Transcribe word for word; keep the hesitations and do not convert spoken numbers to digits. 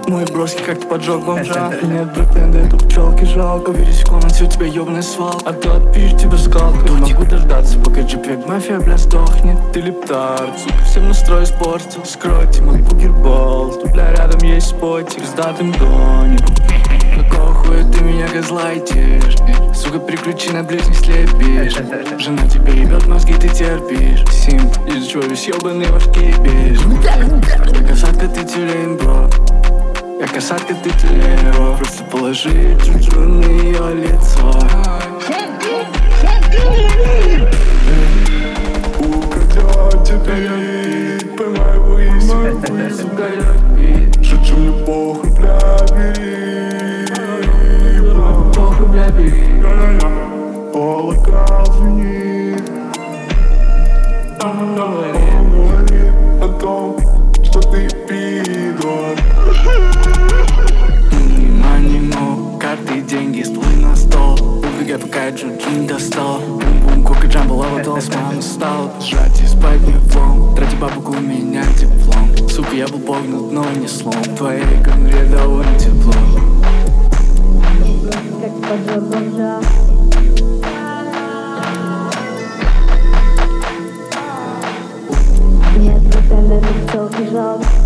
Мой броски как-то поджег бомжа. Нет, брэкбенда, это пчелки жалко. Увидеть в комнате, у тебя ёбаный свал. А то отпишешь тебе скалку. Не могу дождаться, пока джипвек мафия, бля, сдохнет. Ты лептард, сука, всем настрой испортил. Скройте мой бугербол. Тут, бля, рядом есть спотик с датым доником. Какого хуя ты меня газлайтишь? Сука, переключи на ближних слепишь. Жена тебе ебет мозги, ты терпишь. Симп, из-за чего весь ёбаный ваш кипиш. Я касатка, ты тюлень, бро. Я касатка, ты тюлень, бро. Просто положи джуджу на её лицо. Украдет тебя, поймай его и сюда, сука, я пить. Шучу, мне похуй, бля, бери. Похуй, бля, бери. Колокол звенит. Он говорит о том, что ты пидор. Money, no, карты, деньги, стволы на стол. Убегай, пока я джуджу не достал. Бум-бум, кока джамбо, лава, талисман устал. Сжать и спать не влом. Трати бабок, у меня диплом. Сука, я был погнут, но не слом. В твоей конуре довольно тепло. Как поджог бомжа. Нет, брэкбенда, это пчелки жалко.